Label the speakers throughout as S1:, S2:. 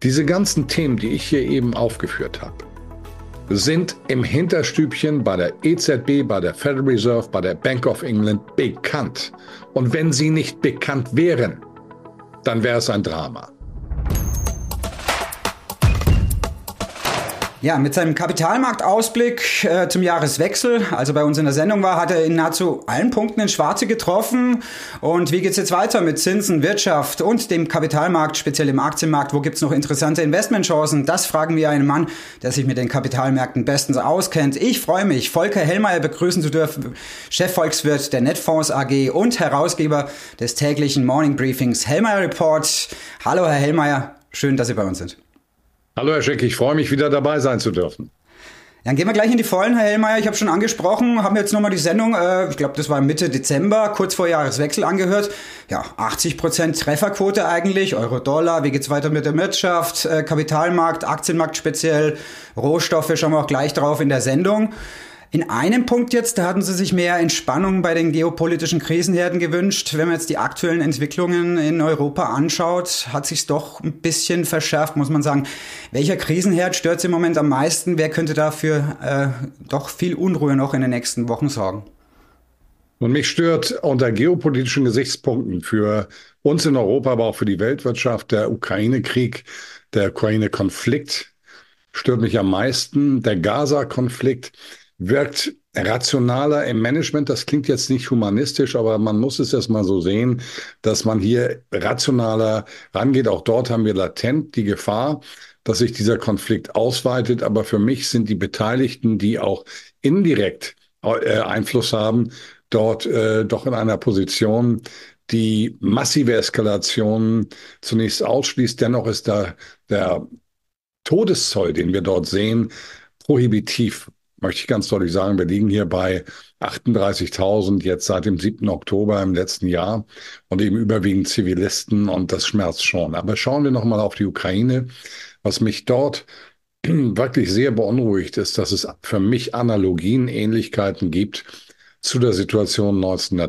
S1: Diese ganzen Themen, die ich hier eben aufgeführt habe, sind im Hinterstübchen bei der EZB, bei der Federal Reserve, bei der Bank of England bekannt. Und wenn sie nicht bekannt wären, dann wäre es ein Drama.
S2: Ja, mit seinem Kapitalmarktausblick zum Jahreswechsel, also bei uns in der Sendung war, hat er in nahezu allen Punkten ins Schwarze getroffen. Und wie geht's jetzt weiter mit Zinsen, Wirtschaft und dem Kapitalmarkt, speziell im Aktienmarkt? Wo gibt's noch interessante Investmentchancen? Das fragen wir einen Mann, der sich mit den Kapitalmärkten bestens auskennt. Ich freue mich, Volker Hellmeier begrüßen zu dürfen, Chefvolkswirt der Netfonds AG und Herausgeber des täglichen Morning Briefings Hellmeier Report. Hallo Herr Hellmeier, schön, dass Sie bei uns sind.
S1: Hallo Herr Schick, ich freue mich, wieder dabei sein zu dürfen.
S2: Dann gehen wir gleich in die Vollen, Herr Hellmeier. Ich habe schon angesprochen, haben jetzt nochmal die Sendung, ich glaube, das war Mitte Dezember, kurz vor Jahreswechsel angehört. Ja, 80% Trefferquote eigentlich, Euro-Dollar, wie geht's weiter mit der Wirtschaft, Kapitalmarkt, Aktienmarkt speziell, Rohstoffe, schauen wir auch gleich drauf in der Sendung. In einem Punkt jetzt, da hatten Sie sich mehr Entspannung bei den geopolitischen Krisenherden gewünscht. Wenn man jetzt die aktuellen Entwicklungen in Europa anschaut, hat sich's doch ein bisschen verschärft, muss man sagen. Welcher Krisenherd stört Sie im Moment am meisten? Wer könnte dafür doch viel Unruhe noch in den nächsten Wochen sorgen?
S1: Und mich stört unter geopolitischen Gesichtspunkten für uns in Europa, aber auch für die Weltwirtschaft der Ukraine-Krieg, der Ukraine-Konflikt stört mich am meisten. Der Gaza-Konflikt wirkt rationaler im Management. Das klingt jetzt nicht humanistisch, aber man muss es erst mal so sehen, dass man hier rationaler rangeht. Auch dort haben wir latent die Gefahr, dass sich dieser Konflikt ausweitet. Aber für mich sind die Beteiligten, die auch indirekt Einfluss haben, dort doch in einer Position, die massive Eskalationen zunächst ausschließt. Dennoch ist da der Todeszoll, den wir dort sehen, prohibitiv. Möchte ich ganz deutlich sagen, wir liegen hier bei 38.000 jetzt seit dem 7. Oktober im letzten Jahr und eben überwiegend Zivilisten und das schmerzt schon. Aber schauen wir nochmal auf die Ukraine. Was mich dort wirklich sehr beunruhigt ist, dass es für mich Analogien, Ähnlichkeiten gibt zu der Situation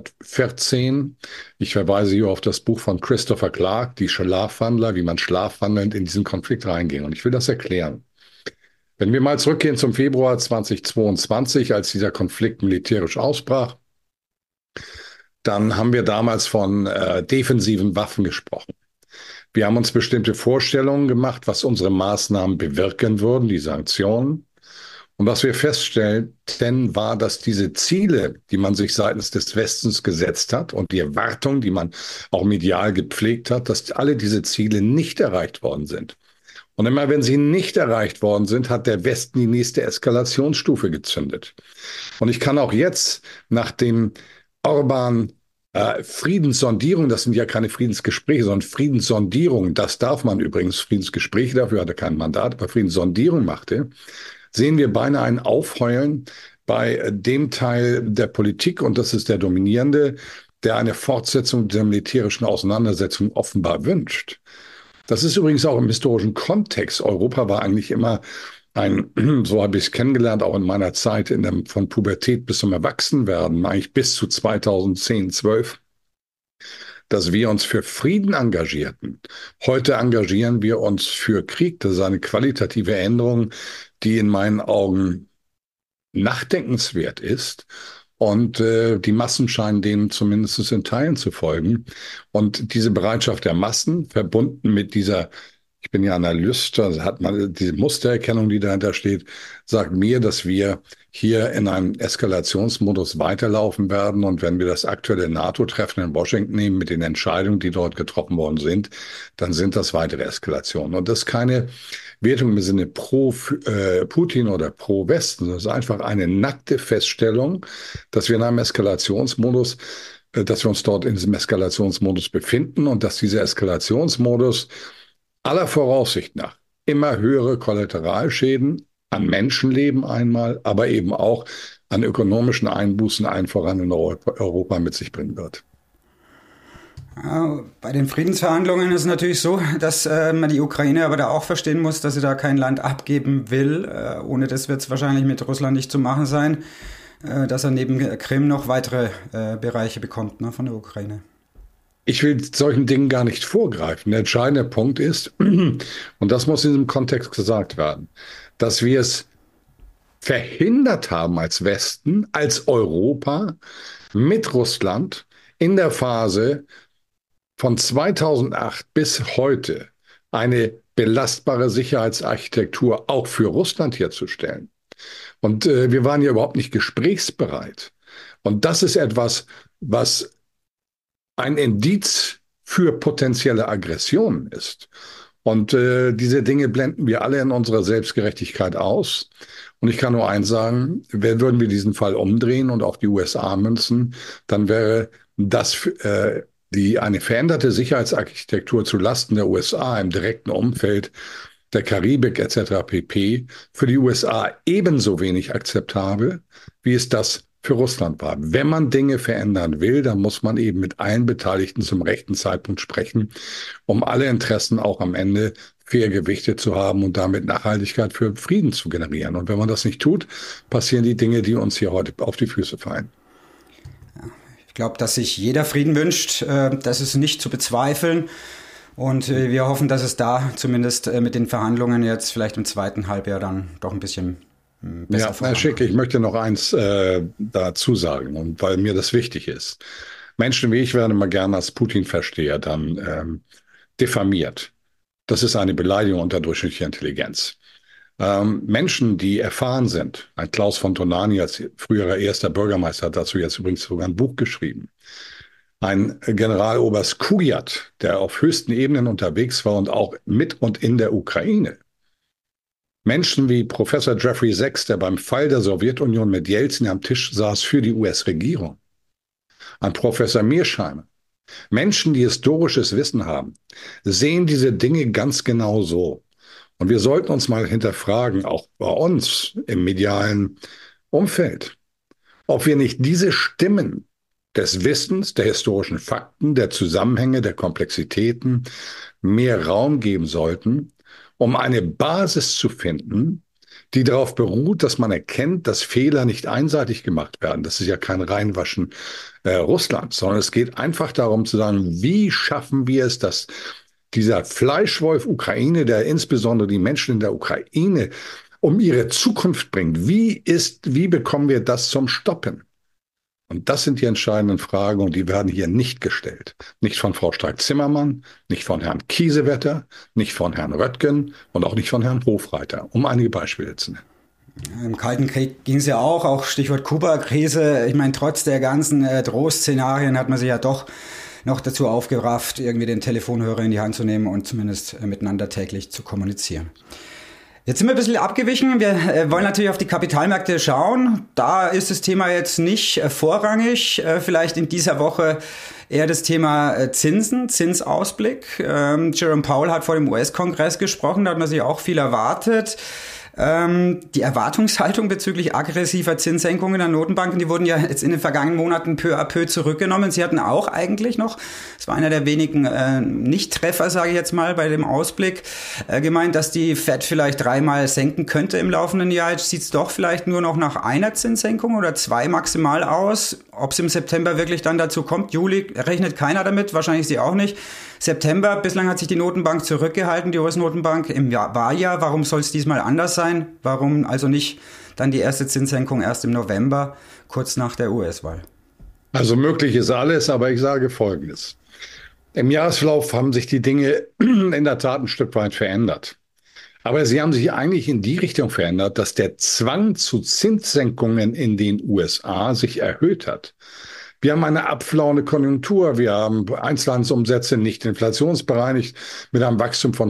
S1: 1914. Ich verweise hier auf das Buch von Christopher Clark, Die Schlafwandler, wie man schlafwandelnd in diesen Konflikt reinging. Und ich will das erklären. Wenn wir mal zurückgehen zum Februar 2022, als dieser Konflikt militärisch ausbrach, dann haben wir damals von defensiven Waffen gesprochen. Wir haben uns bestimmte Vorstellungen gemacht, was unsere Maßnahmen bewirken würden, die Sanktionen. Und was wir feststellten, war, dass diese Ziele, die man sich seitens des Westens gesetzt hat und die Erwartungen, die man auch medial gepflegt hat, dass alle diese Ziele nicht erreicht worden sind. Und immer wenn sie nicht erreicht worden sind, hat der Westen die nächste Eskalationsstufe gezündet. Und ich kann auch jetzt nach dem Orban Friedenssondierung, das sind ja keine Friedensgespräche, sondern Friedenssondierungen, das darf man übrigens, Friedensgespräche, dafür hat er kein Mandat, aber Friedenssondierung machte, sehen wir beinahe ein Aufheulen bei dem Teil der Politik, und das ist der dominierende, der eine Fortsetzung der militärischen Auseinandersetzung offenbar wünscht. Das ist übrigens auch im historischen Kontext. Europa war eigentlich immer so habe ich es kennengelernt, auch in meiner Zeit von Pubertät bis zum Erwachsenwerden, eigentlich bis zu 2010, 12, dass wir uns für Frieden engagierten. Heute engagieren wir uns für Krieg. Das ist eine qualitative Änderung, die in meinen Augen nachdenkenswert ist. Und die Massen scheinen dem zumindest in Teilen zu folgen. Und diese Bereitschaft der Massen, verbunden mit dieser, ich bin ja Analyst, also hat man diese Mustererkennung, die dahinter steht, sagt mir, dass wir hier in einem Eskalationsmodus weiterlaufen werden. Und wenn wir das aktuelle NATO-Treffen in Washington nehmen mit den Entscheidungen, die dort getroffen worden sind, dann sind das weitere Eskalationen. Und das ist keine Wertung im Sinne pro Putin oder pro Westen. Das ist einfach eine nackte Feststellung, dass wir in einem Eskalationsmodus, dass wir uns dort in diesem Eskalationsmodus befinden und dass dieser Eskalationsmodus aller Voraussicht nach immer höhere Kollateralschäden an Menschenleben einmal, aber eben auch an ökonomischen Einbußen allen voran in Europa mit sich bringen wird.
S2: Bei den Friedensverhandlungen ist es natürlich so, dass man die Ukraine aber da auch verstehen muss, dass sie da kein Land abgeben will. Ohne das wird es wahrscheinlich mit Russland nicht zu machen sein, dass er neben Krim noch weitere Bereiche bekommt, ne, von der Ukraine.
S1: Ich will solchen Dingen gar nicht vorgreifen. Der entscheidende Punkt ist, und das muss in diesem Kontext gesagt werden, dass wir es verhindert haben als Westen, als Europa mit Russland in der Phase von 2008 bis heute eine belastbare Sicherheitsarchitektur auch für Russland herzustellen. Und wir waren ja überhaupt nicht gesprächsbereit. Und das ist etwas, was ein Indiz für potenzielle Aggressionen ist. Und diese Dinge blenden wir alle in unserer Selbstgerechtigkeit aus. Und ich kann nur eins sagen, würden wir diesen Fall umdrehen und auf die USA münzen, dann wäre das eine veränderte Sicherheitsarchitektur zu Lasten der USA im direkten Umfeld der Karibik etc. pp. Für die USA ebenso wenig akzeptabel, wie es das für Russland war. Wenn man Dinge verändern will, dann muss man eben mit allen Beteiligten zum rechten Zeitpunkt sprechen, um alle Interessen auch am Ende fair gewichtet zu haben und damit Nachhaltigkeit für Frieden zu generieren. Und wenn man das nicht tut, passieren die Dinge, die uns hier heute auf die Füße fallen.
S2: Ich glaube, dass sich jeder Frieden wünscht, das ist nicht zu bezweifeln. Und wir hoffen, dass es da zumindest mit den Verhandlungen jetzt vielleicht im zweiten Halbjahr dann doch ein bisschen besser
S1: Herr Schick, ich möchte noch eins dazu sagen, und weil mir das wichtig ist. Menschen wie ich werden immer gerne als Putin-Versteher dann diffamiert. Das ist eine Beleidigung unter durchschnittlicher Intelligenz. Menschen, die erfahren sind, ein Klaus von Tonani als früherer erster Bürgermeister hat dazu jetzt übrigens sogar ein Buch geschrieben. Ein Generaloberst Kujat, der auf höchsten Ebenen unterwegs war und auch mit und in der Ukraine. Menschen wie Professor Jeffrey Sachs, der beim Fall der Sowjetunion mit Jelzin am Tisch saß für die US-Regierung. Ein Professor Mearsheimer. Menschen, die historisches Wissen haben, sehen diese Dinge ganz genau so. Und wir sollten uns mal hinterfragen, auch bei uns im medialen Umfeld, ob wir nicht diese Stimmen des Wissens, der historischen Fakten, der Zusammenhänge, der Komplexitäten mehr Raum geben sollten, um eine Basis zu finden, die darauf beruht, dass man erkennt, dass Fehler nicht einseitig gemacht werden. Das ist ja kein Reinwaschen Russlands, sondern es geht einfach darum zu sagen, wie schaffen wir es, dass dieser Fleischwolf Ukraine, der insbesondere die Menschen in der Ukraine um ihre Zukunft bringt, wie bekommen wir das zum Stoppen? Und das sind die entscheidenden Fragen und die werden hier nicht gestellt. Nicht von Frau Strack-Zimmermann, nicht von Herrn Kiesewetter, nicht von Herrn Röttgen und auch nicht von Herrn Hofreiter, um einige Beispiele zu nennen.
S2: Im Kalten Krieg ging es ja auch Stichwort Kuba-Krise. Ich meine, trotz der ganzen Drohszenarien hat man sich ja doch noch dazu aufgerafft, irgendwie den Telefonhörer in die Hand zu nehmen und zumindest miteinander täglich zu kommunizieren. Jetzt sind wir ein bisschen abgewichen. Wir wollen natürlich auf die Kapitalmärkte schauen. Da ist das Thema jetzt nicht vorrangig. Vielleicht in dieser Woche eher das Thema Zinsen, Zinsausblick. Jerome Powell hat vor dem US-Kongress gesprochen, da hat man sich auch viel erwartet. Die Erwartungshaltung bezüglich aggressiver Zinssenkungen der Notenbanken, die wurden ja jetzt in den vergangenen Monaten peu à peu zurückgenommen. Sie hatten auch eigentlich noch, es war einer der wenigen Nicht-Treffer, sage ich jetzt mal, bei dem Ausblick, gemeint, dass die Fed vielleicht 3-mal senken könnte im laufenden Jahr. Jetzt sieht es doch vielleicht nur noch nach einer Zinssenkung oder 2 maximal aus. Ob es im September wirklich dann dazu kommt, Juli rechnet keiner damit, wahrscheinlich Sie auch nicht. September, bislang hat sich die Notenbank zurückgehalten, die US-Notenbank im Wahljahr. Warum soll es diesmal anders sein? Warum also nicht dann die erste Zinssenkung erst im November, kurz nach der US-Wahl?
S1: Also möglich ist alles, aber ich sage Folgendes. Im Jahresverlauf haben sich die Dinge in der Tat ein Stück weit verändert. Aber sie haben sich eigentlich in die Richtung verändert, dass der Zwang zu Zinssenkungen in den USA sich erhöht hat. Wir haben eine abflauende Konjunktur. Wir haben Einzelhandelsumsätze nicht inflationsbereinigt mit einem Wachstum von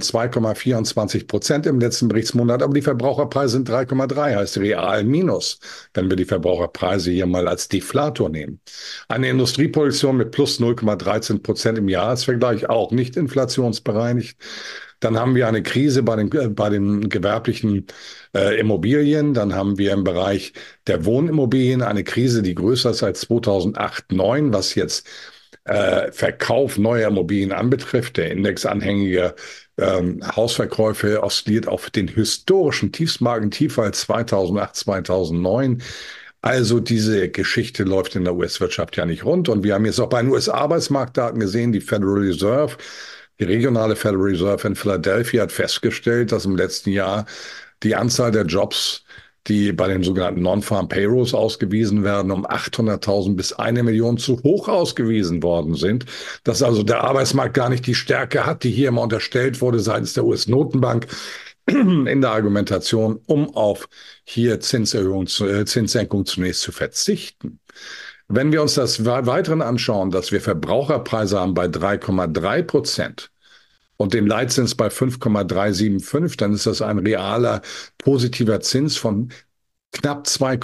S1: 2,24% im letzten Berichtsmonat. Aber die Verbraucherpreise sind 3,3, heißt real minus, wenn wir die Verbraucherpreise hier mal als Deflator nehmen. Eine Industrieproduktion mit plus 0,13% im Jahresvergleich, auch nicht inflationsbereinigt. Dann haben wir eine Krise bei den gewerblichen Immobilien. Dann haben wir im Bereich der Wohnimmobilien eine Krise, die größer ist als 2008/9, was jetzt Verkauf neuer Immobilien anbetrifft. Der indexanhängige Hausverkäufe oszilliert auf den historischen Tiefstmarkentiefall 2008, 2009. Also diese Geschichte läuft in der US-Wirtschaft ja nicht rund. Und wir haben jetzt auch bei den US-Arbeitsmarktdaten gesehen, die Federal Reserve, die regionale Federal Reserve in Philadelphia hat festgestellt, dass im letzten Jahr die Anzahl der Jobs, die bei den sogenannten Non-Farm Payrolls ausgewiesen werden, um 800.000 bis 1 Million zu hoch ausgewiesen worden sind. Dass also der Arbeitsmarkt gar nicht die Stärke hat, die hier immer unterstellt wurde seitens der US-Notenbank in der Argumentation, um auf hier Zinssenkung zunächst zu verzichten. Wenn wir uns das weiteren anschauen, dass wir Verbraucherpreise haben bei 3,3% und den Leitzins bei 5,375, dann ist das ein realer positiver Zins von knapp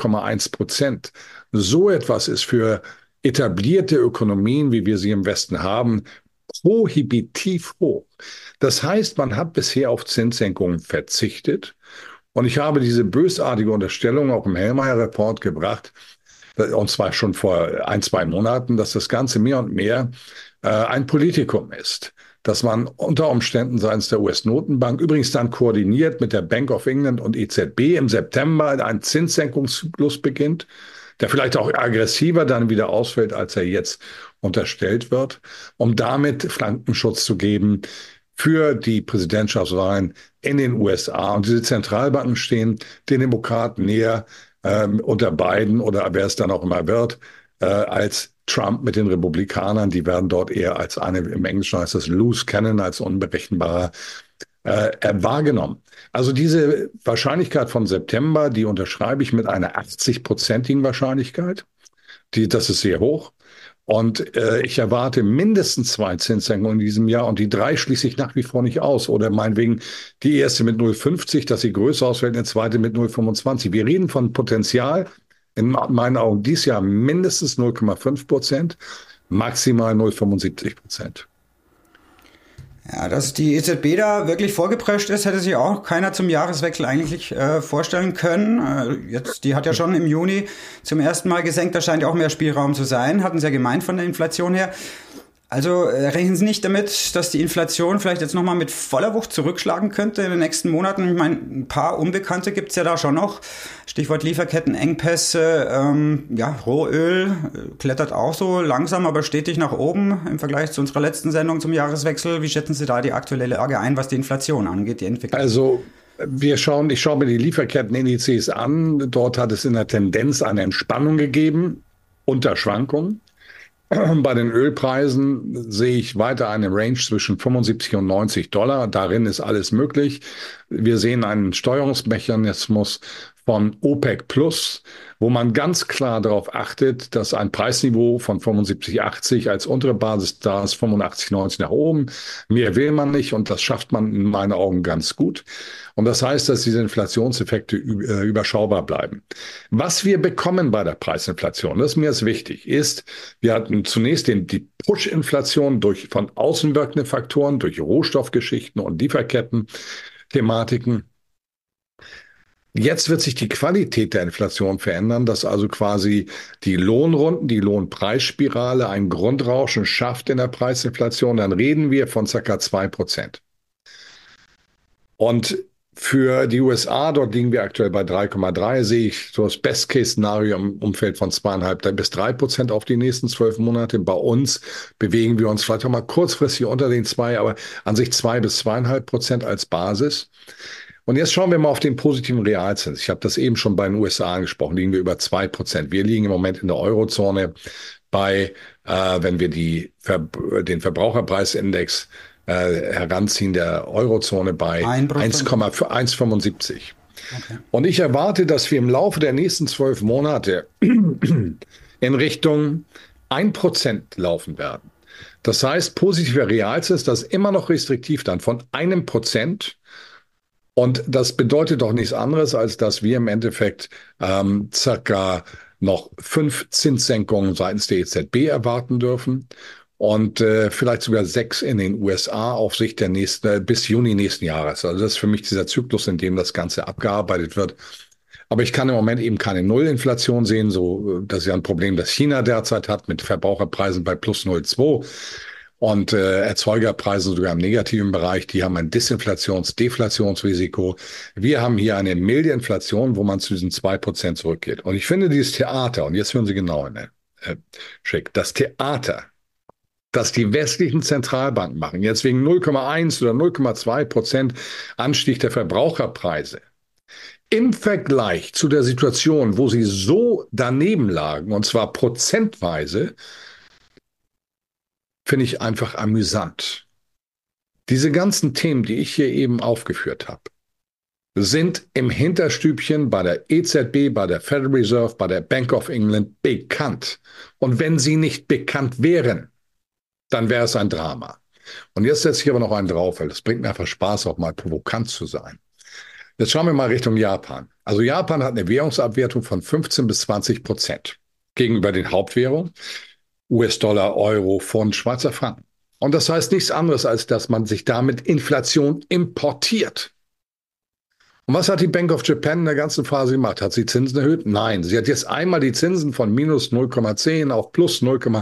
S1: 2,1%. So etwas ist für etablierte Ökonomien, wie wir sie im Westen haben, prohibitiv hoch. Das heißt, man hat bisher auf Zinssenkungen verzichtet. Und ich habe diese bösartige Unterstellung auch im Hellmeyer-Report gebracht, und zwar schon vor 1, 2 Monaten, dass das Ganze mehr und mehr ein Politikum ist. Dass man unter Umständen seitens der US-Notenbank, übrigens dann koordiniert mit der Bank of England und EZB im September einen Zinssenkungszyklus beginnt, der vielleicht auch aggressiver dann wieder ausfällt, als er jetzt unterstellt wird, um damit Flankenschutz zu geben für die Präsidentschaftswahlen in den USA. Und diese Zentralbanken stehen den Demokraten näher unter Biden oder wer es dann auch immer wird, als Trump mit den Republikanern. Die werden dort eher als eine, im Englischen heißt das loose cannon, als unberechenbarer wahrgenommen. Also diese Wahrscheinlichkeit von September, die unterschreibe ich mit einer 80-prozentigen Wahrscheinlichkeit. Das ist sehr hoch. Und ich erwarte mindestens 2 Zinssenkungen in diesem Jahr und die 3 schließe ich nach wie vor nicht aus. Oder meinetwegen die erste mit 0,50, dass sie größer ausfällt, eine zweite mit 0,25. Wir reden von Potenzial, in meinen Augen dieses Jahr mindestens 0,5%, maximal 0,75%.
S2: Ja, dass die EZB da wirklich vorgeprescht ist, hätte sich auch keiner zum Jahreswechsel eigentlich vorstellen können. Jetzt, die hat ja schon im Juni zum ersten Mal gesenkt, da scheint ja auch mehr Spielraum zu sein, hatten sie ja gemeint von der Inflation her. Also rechnen Sie nicht damit, dass die Inflation vielleicht jetzt nochmal mit voller Wucht zurückschlagen könnte in den nächsten Monaten? Ich meine, ein paar Unbekannte gibt's ja da schon noch. Stichwort Lieferkettenengpässe, Rohöl klettert auch so langsam, aber stetig nach oben im Vergleich zu unserer letzten Sendung zum Jahreswechsel. Wie schätzen Sie da die aktuelle Lage ein, was die Inflation angeht, die Entwicklung?
S1: Also ich schaue mir die Lieferkettenindizes an. Dort hat es in der Tendenz eine Entspannung gegeben unter Schwankungen. Bei den Ölpreisen sehe ich weiter eine Range zwischen 75 und $90. Darin ist alles möglich. Wir sehen einen Steuerungsmechanismus von OPEC Plus, wo man ganz klar darauf achtet, dass ein Preisniveau von 75,80 als untere Basis da ist, 85,90 nach oben. Mehr will man nicht und das schafft man in meinen Augen ganz gut. Und das heißt, dass diese Inflationseffekte überschaubar bleiben. Was wir bekommen bei der Preisinflation, das ist mir jetzt wichtig, ist, wir hatten zunächst die Push-Inflation durch von außen wirkende Faktoren, durch Rohstoffgeschichten und Lieferketten-Thematiken. Jetzt wird sich die Qualität der Inflation verändern, dass also quasi die Lohnrunden, die Lohnpreisspirale ein Grundrauschen schafft in der Preisinflation. Dann reden wir von ca. 2%. Und für die USA, dort liegen wir aktuell bei 3,3, sehe ich so das Best-Case-Szenario im Umfeld von 2,5 bis 3% auf die nächsten 12 Monate. Bei uns bewegen wir uns vielleicht auch mal kurzfristig unter den 2, aber an sich 2 bis 2,5% als Basis. Und jetzt schauen wir mal auf den positiven Realzins. Ich habe das eben schon bei den USA angesprochen, liegen wir über 2%. Wir liegen im Moment in der Eurozone bei, wenn wir den Verbraucherpreisindex heranziehen, der Eurozone bei 1,75. Okay. Und ich erwarte, dass wir im Laufe der nächsten 12 Monate in Richtung 1% laufen werden. Das heißt, positiver Realzins, das ist immer noch restriktiv dann von 1%. Und das bedeutet doch nichts anderes, als dass wir im Endeffekt circa noch 5 Zinssenkungen seitens der EZB erwarten dürfen und vielleicht sogar 6 in den USA auf Sicht der bis Juni nächsten Jahres. Also das ist für mich dieser Zyklus, in dem das Ganze abgearbeitet wird. Aber ich kann im Moment eben keine Nullinflation sehen. Das ist ja ein Problem, das China derzeit hat mit Verbraucherpreisen bei plus 0,2. Und Erzeugerpreise sogar im negativen Bereich, die haben ein Deflationsrisiko. Wir haben hier eine milde Inflation, wo man zu diesen 2% zurückgeht. Und ich finde dieses Theater, und jetzt hören Sie genau hin, Schick, das Theater, das die westlichen Zentralbanken machen, jetzt wegen 0,1 oder 0,2% Anstieg der Verbraucherpreise, im Vergleich zu der Situation, wo sie so daneben lagen, und zwar prozentweise, finde ich einfach amüsant. Diese ganzen Themen, die ich hier eben aufgeführt habe, sind im Hinterstübchen bei der EZB, bei der Federal Reserve, bei der Bank of England bekannt. Und wenn sie nicht bekannt wären, dann wäre es ein Drama. Und jetzt setze ich aber noch einen drauf, weil das bringt mir einfach Spaß, auch mal provokant zu sein. Jetzt schauen wir mal Richtung Japan. Also Japan hat eine Währungsabwertung von 15-20% gegenüber den Hauptwährungen. US-Dollar, Euro, Pfund, Schweizer Franken. Und das heißt nichts anderes, als dass man sich damit Inflation importiert. Und was hat die Bank of Japan in der ganzen Phase gemacht? Hat sie Zinsen erhöht? Nein, sie hat jetzt einmal die Zinsen von minus 0,10 auf plus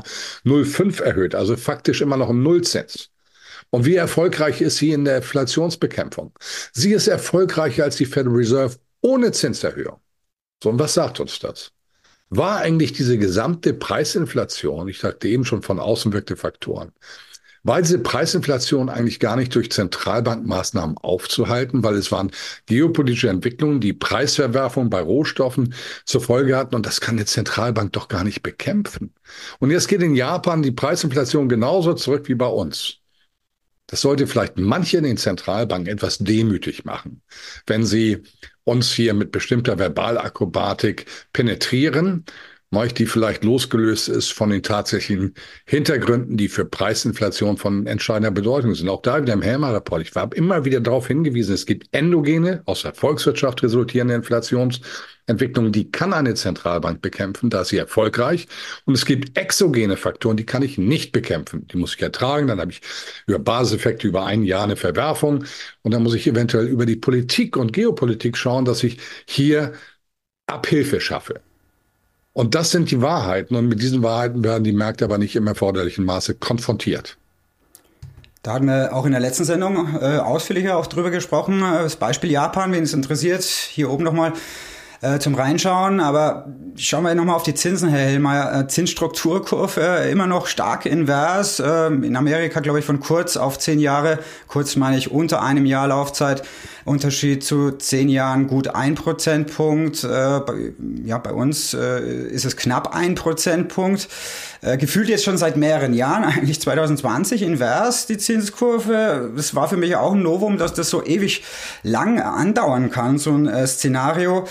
S1: 0,05 erhöht, also faktisch immer noch im Nullzins. Und wie erfolgreich ist sie in der Inflationsbekämpfung? Sie ist erfolgreicher als die Federal Reserve ohne Zinserhöhung. So, und was sagt uns das? War eigentlich diese gesamte Preisinflation, ich sagte eben schon von außenwirkende Faktoren, war diese Preisinflation eigentlich gar nicht durch Zentralbankmaßnahmen aufzuhalten, weil es waren geopolitische Entwicklungen, die Preisverwerfung bei Rohstoffen zur Folge hatten und das kann eine Zentralbank doch gar nicht bekämpfen. Und jetzt geht in Japan die Preisinflation genauso zurück wie bei uns. Das sollte vielleicht manche in den Zentralbanken etwas demütig machen, wenn sie uns hier mit bestimmter Verbalakrobatik penetrieren, die vielleicht losgelöst ist von den tatsächlichen Hintergründen, die für Preisinflation von entscheidender Bedeutung sind. Auch da wieder im Helmer-Rapport. Ich habe immer wieder darauf hingewiesen, es gibt endogene, aus der Volkswirtschaft resultierende Inflationsentwicklungen, die kann eine Zentralbank bekämpfen, da ist sie erfolgreich. Und es gibt exogene Faktoren, die kann ich nicht bekämpfen. Die muss ich ertragen, dann habe ich über Basiseffekte über ein Jahr eine Verwerfung. Und dann muss ich eventuell über die Politik und Geopolitik schauen, dass ich hier Abhilfe schaffe. Und das sind die Wahrheiten. Und mit diesen Wahrheiten werden die Märkte aber nicht im erforderlichen Maße konfrontiert.
S2: Da hatten wir auch in der letzten Sendung ausführlicher auch drüber gesprochen. Das Beispiel Japan, wen es interessiert, hier oben nochmal zum Reinschauen. Aber schauen wir nochmal auf die Zinsen, Herr Hellmeier. Zinsstrukturkurve immer noch stark invers. In Amerika, glaube ich, von kurz auf 10 Jahre. Kurz meine ich unter einem Jahr Laufzeit. Unterschied zu 10 Jahren gut 1 Prozentpunkt. Bei uns ist es knapp 1 Prozentpunkt. Gefühlt jetzt schon seit mehreren Jahren, eigentlich 2020 invers, die Zinskurve. Das war für mich auch ein Novum, dass das so ewig lang andauern kann, so ein Szenario.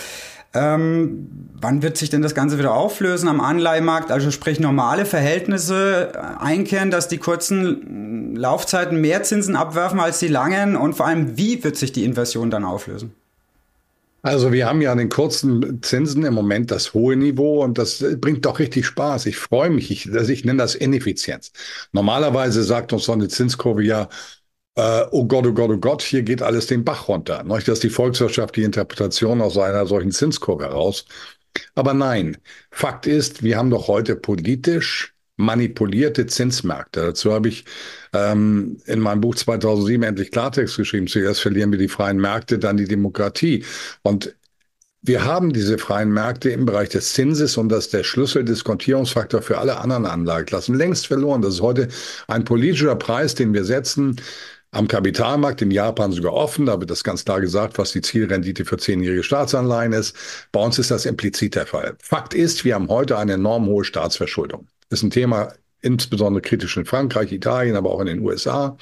S2: Wann wird sich denn das Ganze wieder auflösen am Anleihemarkt? Also sprich normale Verhältnisse einkehren, dass die kurzen Laufzeiten mehr Zinsen abwerfen als die langen und vor allem, wie wird sich die Inversion dann auflösen?
S1: Also wir haben ja an den kurzen Zinsen im Moment das hohe Niveau und das bringt doch richtig Spaß. Ich freue mich, ich nenne das Ineffizienz. Normalerweise sagt uns so eine Zinskurve ja, oh Gott, oh Gott, oh Gott, hier geht alles den Bach runter. Das ist die volkswirtschaftliche Interpretation aus einer solchen Zinskurve heraus. Aber nein, Fakt ist, wir haben doch heute politisch manipulierte Zinsmärkte. Dazu habe ich in meinem Buch 2007 endlich Klartext geschrieben. Zuerst verlieren wir die freien Märkte, dann die Demokratie. Und wir haben diese freien Märkte im Bereich des Zinses und das ist der Schlüsseldiskontierungsfaktor für alle anderen Anlageklassen längst verloren. Das ist heute ein politischer Preis, den wir setzen. Am Kapitalmarkt in Japan sogar offen, da wird das ganz klar gesagt, was die Zielrendite für 10-jährige Staatsanleihen ist. Bei uns ist das implizit der Fall. Fakt ist, wir haben heute eine enorm hohe Staatsverschuldung. Das ist ein Thema insbesondere kritisch in Frankreich, Italien, aber auch in den USA.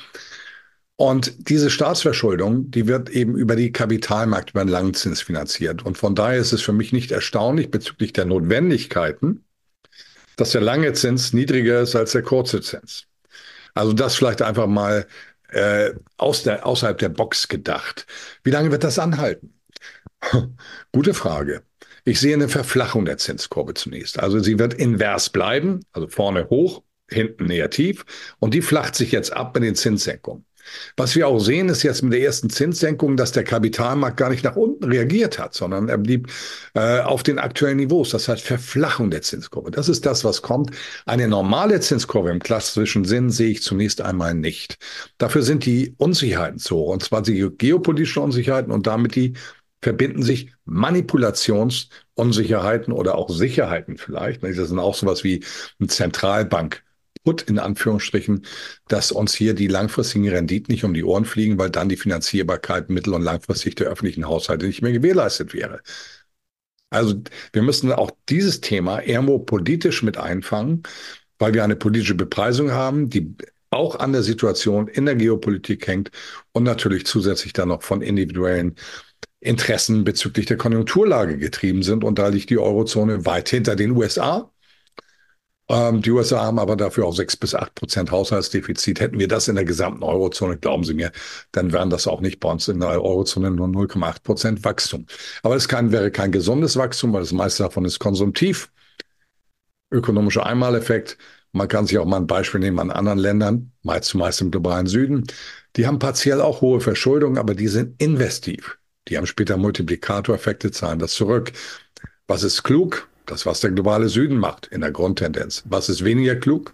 S1: Und diese Staatsverschuldung, die wird eben über die Kapitalmärkte, über den Langzins finanziert. Und von daher ist es für mich nicht erstaunlich bezüglich der Notwendigkeiten, dass der lange Zins niedriger ist als der kurze Zins. Also das vielleicht einfach mal außerhalb der Box gedacht. Wie lange wird das anhalten? Gute Frage. Ich sehe eine Verflachung der Zinskurve zunächst. Also sie wird invers bleiben, also vorne hoch, hinten negativ. Und die flacht sich jetzt ab mit den Zinssenkungen. Was wir auch sehen, ist jetzt mit der ersten Zinssenkung, dass der Kapitalmarkt gar nicht nach unten reagiert hat, sondern er blieb auf den aktuellen Niveaus. Das heißt Verflachung der Zinskurve. Das ist das, was kommt. Eine normale Zinskurve im klassischen Sinn sehe ich zunächst einmal nicht. Dafür sind die Unsicherheiten zu hoch, und zwar die geopolitischen Unsicherheiten und damit die verbinden sich Manipulationsunsicherheiten oder auch Sicherheiten vielleicht. Das sind auch sowas wie eine Zentralbank. Put in Anführungsstrichen, dass uns hier die langfristigen Renditen nicht um die Ohren fliegen, weil dann die Finanzierbarkeit mittel- und langfristig der öffentlichen Haushalte nicht mehr gewährleistet wäre. Also wir müssen auch dieses Thema irgendwo politisch mit einfangen, weil wir eine politische Bepreisung haben, die auch an der Situation in der Geopolitik hängt und natürlich zusätzlich dann noch von individuellen Interessen bezüglich der Konjunkturlage getrieben sind. Und da liegt die Eurozone weit hinter den USA. Die USA haben aber dafür auch 6-8% Haushaltsdefizit. Hätten wir das in der gesamten Eurozone, glauben Sie mir, dann wären das auch nicht bei uns in der Eurozone nur 0,8% Wachstum. Aber es wäre kein gesundes Wachstum, weil das meiste davon ist konsumtiv. Ökonomischer Einmaleffekt. Man kann sich auch mal ein Beispiel nehmen an anderen Ländern, zumeist im globalen Süden. Die haben partiell auch hohe Verschuldung, aber die sind investiv. Die haben später Multiplikatoreffekte, zahlen das zurück. Was ist klug? Das, was der globale Süden macht, in der Grundtendenz. Was ist weniger klug?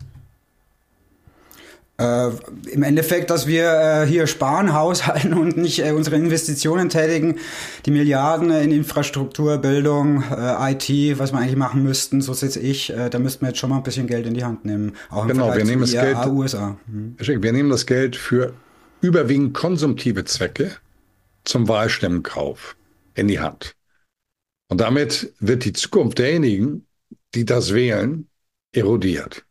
S2: Im Endeffekt, dass wir hier sparen, haushalten und nicht unsere Investitionen tätigen, die Milliarden in Infrastruktur, Bildung, IT, was wir eigentlich machen müssten, so sehe ich, da müssten wir jetzt schon mal ein bisschen Geld in die Hand nehmen. Auch im
S1: Genau,
S2: Vergleich
S1: wir nehmen das Geld,
S2: USA.
S1: Wir nehmen das Geld für überwiegend konsumtive Zwecke zum Wahlstimmenkauf in die Hand. Und damit wird die Zukunft derjenigen, die das wählen, erodiert.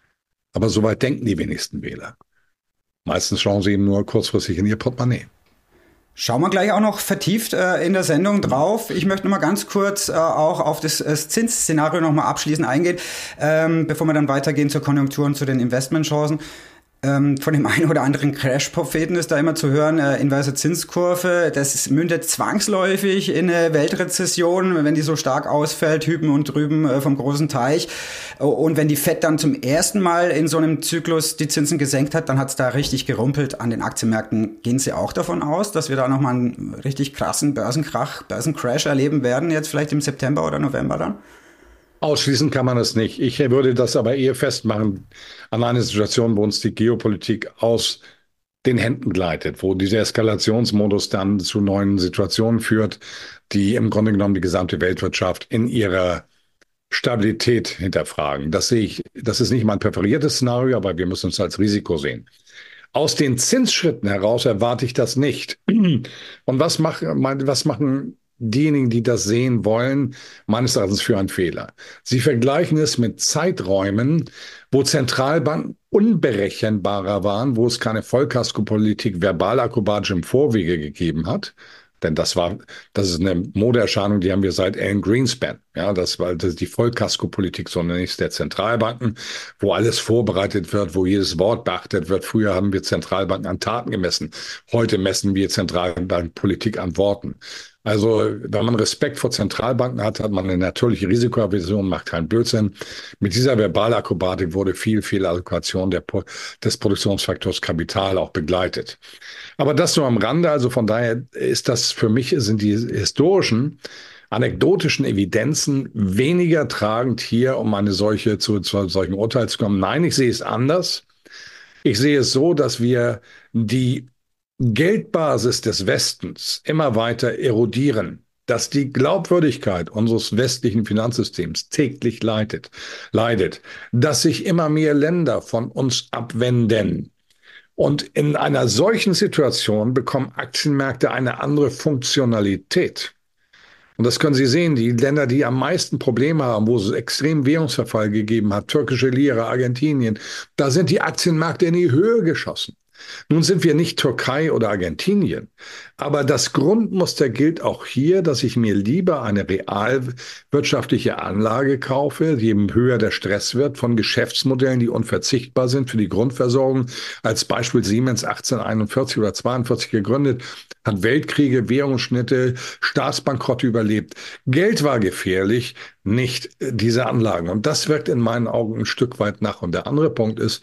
S1: Aber soweit denken die wenigsten Wähler. Meistens schauen sie eben nur kurzfristig in ihr Portemonnaie.
S2: Schauen wir gleich auch noch vertieft in der Sendung drauf. Ich möchte noch mal ganz kurz auch auf das Zinsszenario noch mal abschließend eingehen, bevor wir dann weitergehen zur Konjunktur und zu den Investmentchancen. Von dem einen oder anderen Crash-Propheten ist da immer zu hören, inverse Zinskurve, das mündet zwangsläufig in eine Weltrezession, wenn die so stark ausfällt, hüben und drüben vom großen Teich. Und wenn die Fed dann zum ersten Mal in so einem Zyklus die Zinsen gesenkt hat, dann hat es da richtig gerumpelt an den Aktienmärkten. Gehen Sie auch davon aus, dass wir da nochmal einen richtig krassen Börsencrash erleben werden, jetzt vielleicht im September oder November dann?
S1: Ausschließen kann man es nicht. Ich würde das aber eher festmachen an eine Situation, wo uns die Geopolitik aus den Händen gleitet, wo dieser Eskalationsmodus dann zu neuen Situationen führt, die im Grunde genommen die gesamte Weltwirtschaft in ihrer Stabilität hinterfragen. Das sehe ich, das ist nicht mein präferiertes Szenario, aber wir müssen es als Risiko sehen. Aus den Zinsschritten heraus erwarte ich das nicht. Und was machen diejenigen, die das sehen wollen, meines Erachtens für einen Fehler? Sie vergleichen es mit Zeiträumen, wo Zentralbanken unberechenbarer waren, wo es keine Vollkaskopolitik verbal-akrobatisch im Vorwege gegeben hat. Denn das ist eine Modeerscheinung, die haben wir seit Alan Greenspan. Ja, das ist die Vollkaskopolitik, so nenne ich es, der Zentralbanken, wo alles vorbereitet wird, wo jedes Wort beachtet wird. Früher haben wir Zentralbanken an Taten gemessen. Heute messen wir Zentralbankpolitik an Worten. Also, wenn man Respekt vor Zentralbanken hat, hat man eine natürliche Risikoaversion, macht keinen Blödsinn. Mit dieser Verbalakrobatik wurde viel Allokation des Produktionsfaktors Kapital auch begleitet. Aber das nur am Rande, also von daher ist das für mich, sind die historischen, anekdotischen Evidenzen weniger tragend hier, um zu solchen Urteil zu kommen. Nein, ich sehe es anders. Ich sehe es so, dass wir die Geldbasis des Westens immer weiter erodieren, dass die Glaubwürdigkeit unseres westlichen Finanzsystems täglich leidet, dass sich immer mehr Länder von uns abwenden. Und in einer solchen Situation bekommen Aktienmärkte eine andere Funktionalität. Und das können Sie sehen, die Länder, die am meisten Probleme haben, wo es extrem Währungsverfall gegeben hat, türkische Lira, Argentinien, da sind die Aktienmärkte in die Höhe geschossen. Nun sind wir nicht Türkei oder Argentinien, aber das Grundmuster gilt auch hier, dass ich mir lieber eine realwirtschaftliche Anlage kaufe, je höher der Stress wird, von Geschäftsmodellen, die unverzichtbar sind für die Grundversorgung. Als Beispiel Siemens 1841 oder 42 gegründet, hat Weltkriege, Währungsschnitte, Staatsbankrotte überlebt. Geld war gefährlich, nicht diese Anlagen. Und das wirkt in meinen Augen ein Stück weit nach. Und der andere Punkt ist,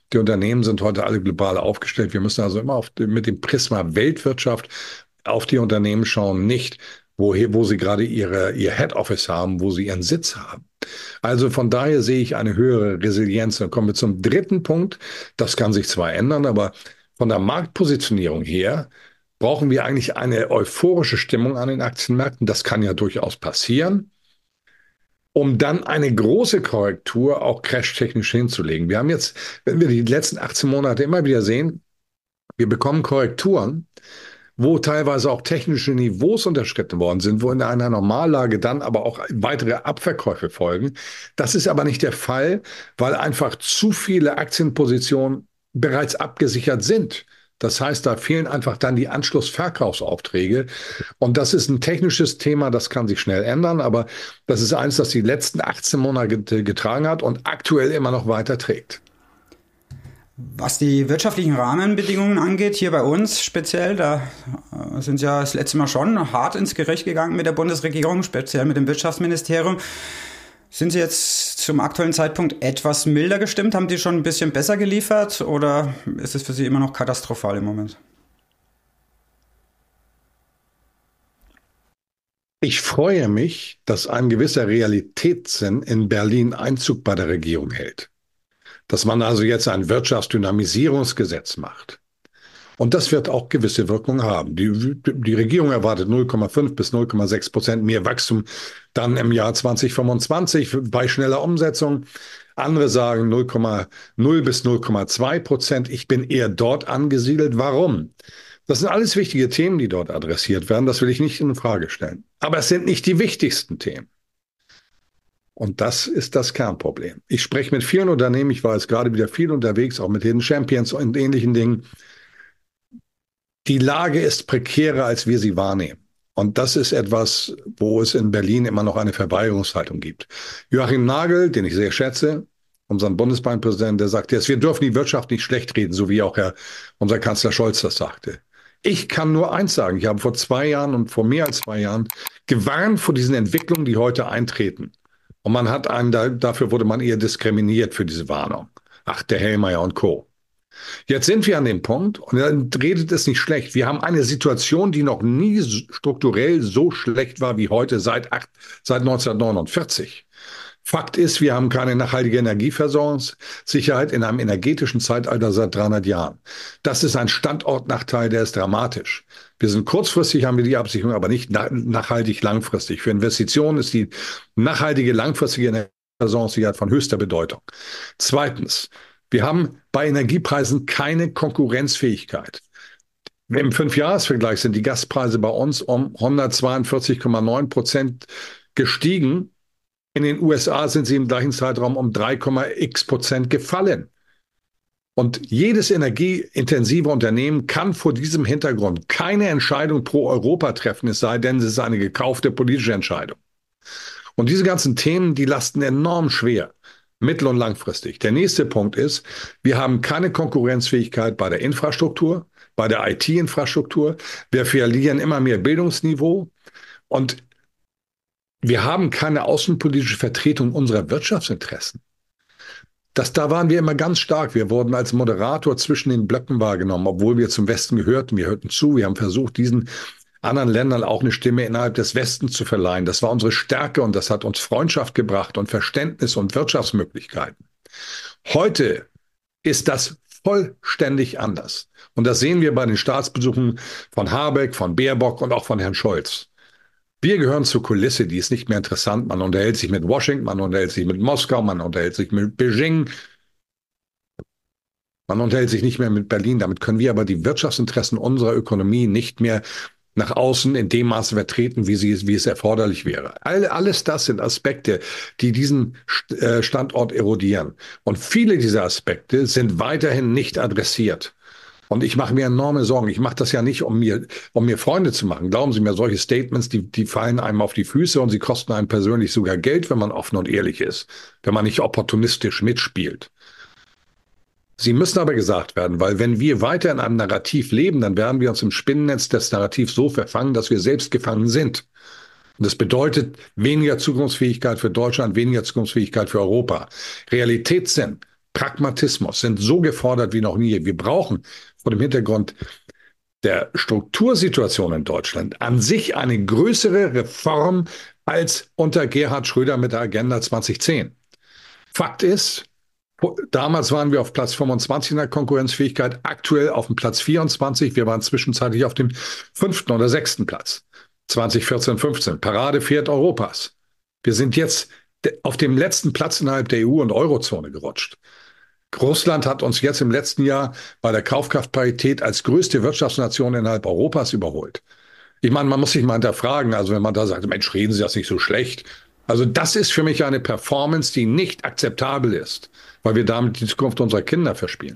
S1: Die Unternehmen sind heute alle global aufgestellt. Wir müssen also immer mit dem Prisma Weltwirtschaft auf die Unternehmen schauen, nicht wo sie gerade ihr Head Office haben, wo sie ihren Sitz haben. Also von daher sehe ich eine höhere Resilienz. Dann kommen wir zum dritten Punkt. Das kann sich zwar ändern, aber von der Marktpositionierung her brauchen wir eigentlich eine euphorische Stimmung an den Aktienmärkten. Das kann ja durchaus passieren, um dann eine große Korrektur auch crashtechnisch hinzulegen. Wir haben jetzt, wenn wir die letzten 18 Monate immer wieder sehen, wir bekommen Korrekturen, wo teilweise auch technische Niveaus unterschritten worden sind, wo in einer Normallage dann aber auch weitere Abverkäufe folgen. Das ist aber nicht der Fall, weil einfach zu viele Aktienpositionen bereits abgesichert sind. Das heißt, da fehlen einfach dann die Anschlussverkaufsaufträge. Und das ist ein technisches Thema, das kann sich schnell ändern, aber das ist eins, das die letzten 18 Monate getragen hat und aktuell immer noch weiter trägt.
S2: Was die wirtschaftlichen Rahmenbedingungen angeht, hier bei uns speziell, da sind ja das letzte Mal schon hart ins Gericht gegangen mit der Bundesregierung, speziell mit dem Wirtschaftsministerium. Sind Sie jetzt zum aktuellen Zeitpunkt etwas milder gestimmt? Haben die schon ein bisschen besser geliefert oder ist es für Sie immer noch katastrophal im Moment?
S1: Ich freue mich, dass ein gewisser Realitätssinn in Berlin Einzug bei der Regierung hält. Dass man also jetzt ein Wirtschaftsdynamisierungsgesetz macht. Und das wird auch gewisse Wirkung haben. Die Regierung erwartet 0,5 bis 0,6% mehr Wachstum dann im Jahr 2025 bei schneller Umsetzung. Andere sagen 0,0 bis 0,2%. Ich bin eher dort angesiedelt. Warum? Das sind alles wichtige Themen, die dort adressiert werden. Das will ich nicht in Frage stellen. Aber es sind nicht die wichtigsten Themen. Und das ist das Kernproblem. Ich spreche mit vielen Unternehmen, ich war jetzt gerade wieder viel unterwegs, auch mit Hidden Champions und ähnlichen Dingen. Die Lage ist prekärer, als wir sie wahrnehmen. Und das ist etwas, wo es in Berlin immer noch eine Verweigerungshaltung gibt. Joachim Nagel, den ich sehr schätze, unseren Bundesbankpräsidenten, der sagt jetzt, wir dürfen die Wirtschaft nicht schlecht reden, so wie auch unser Kanzler Scholz das sagte. Ich kann nur eins sagen, ich habe vor 2 Jahren und vor mehr als 2 Jahren gewarnt vor diesen Entwicklungen, die heute eintreten. Und man hat dafür wurde man eher diskriminiert für diese Warnung. Ach, der Hellmeier und Co. Jetzt sind wir an dem Punkt, und dann redet es nicht schlecht. Wir haben eine Situation, die noch nie strukturell so schlecht war wie heute seit 1949. Fakt ist, wir haben keine nachhaltige Energieversorgungssicherheit in einem energetischen Zeitalter seit 300 Jahren. Das ist ein Standortnachteil, der ist dramatisch. Wir sind kurzfristig, haben wir die Absicherung, aber nicht nachhaltig langfristig. Für Investitionen ist die nachhaltige langfristige Energieversorgungssicherheit von höchster Bedeutung. Zweitens, wir haben bei Energiepreisen keine Konkurrenzfähigkeit. Im 5-Jahres-Vergleich sind die Gaspreise bei uns um 142,9% gestiegen. In den USA sind sie im gleichen Zeitraum um 3,x% gefallen. Und jedes energieintensive Unternehmen kann vor diesem Hintergrund keine Entscheidung pro Europa treffen, es sei denn, es ist eine gekaufte politische Entscheidung. Und diese ganzen Themen, die lasten enorm schwer, mittel- und langfristig. Der nächste Punkt ist, wir haben keine Konkurrenzfähigkeit bei der Infrastruktur, bei der IT-Infrastruktur. Wir verlieren immer mehr Bildungsniveau und wir haben keine außenpolitische Vertretung unserer Wirtschaftsinteressen. Da waren wir immer ganz stark. Wir wurden als Moderator zwischen den Blöcken wahrgenommen, obwohl wir zum Westen gehörten. Wir hörten zu. Wir haben versucht, diesen anderen Ländern auch eine Stimme innerhalb des Westens zu verleihen. Das war unsere Stärke und das hat uns Freundschaft gebracht und Verständnis und Wirtschaftsmöglichkeiten. Heute ist das vollständig anders. Und das sehen wir bei den Staatsbesuchen von Habeck, von Baerbock und auch von Herrn Scholz. Wir gehören zur Kulisse, die ist nicht mehr interessant. Man unterhält sich mit Washington, man unterhält sich mit Moskau, man unterhält sich mit Beijing. Man unterhält sich nicht mehr mit Berlin. Damit können wir aber die Wirtschaftsinteressen unserer Ökonomie nicht mehr nach außen in dem Maße vertreten, wie es erforderlich wäre. Alles das sind Aspekte, die diesen Standort erodieren. Und viele dieser Aspekte sind weiterhin nicht adressiert. Und ich mache mir enorme Sorgen. Ich mache das ja nicht, um mir Freunde zu machen. Glauben Sie mir, solche Statements, die fallen einem auf die Füße und sie kosten einem persönlich sogar Geld, wenn man offen und ehrlich ist, wenn man nicht opportunistisch mitspielt. Sie müssen aber gesagt werden, weil wenn wir weiter in einem Narrativ leben, dann werden wir uns im Spinnennetz des Narrativs so verfangen, dass wir selbst gefangen sind. Und das bedeutet weniger Zukunftsfähigkeit für Deutschland, weniger Zukunftsfähigkeit für Europa. Realitätssinn Pragmatismus sind so gefordert wie noch nie. Wir brauchen vor dem Hintergrund der Struktursituation in Deutschland an sich eine größere Reform als unter Gerhard Schröder mit der Agenda 2010. Fakt ist, damals waren wir auf Platz 25 in der Konkurrenzfähigkeit, aktuell auf dem Platz 24. Wir waren zwischenzeitlich auf dem 5. oder 6. Platz. 2014, 15. Paradepferd Europas. Wir sind jetzt auf dem letzten Platz innerhalb der EU- und Eurozone gerutscht. Russland hat uns jetzt im letzten Jahr bei der Kaufkraftparität als größte Wirtschaftsnation innerhalb Europas überholt. Ich meine, man muss sich mal hinterfragen, also wenn man da sagt, Mensch, reden Sie das nicht so schlecht. Also das ist für mich eine Performance, die nicht akzeptabel ist, weil wir damit die Zukunft unserer Kinder verspielen.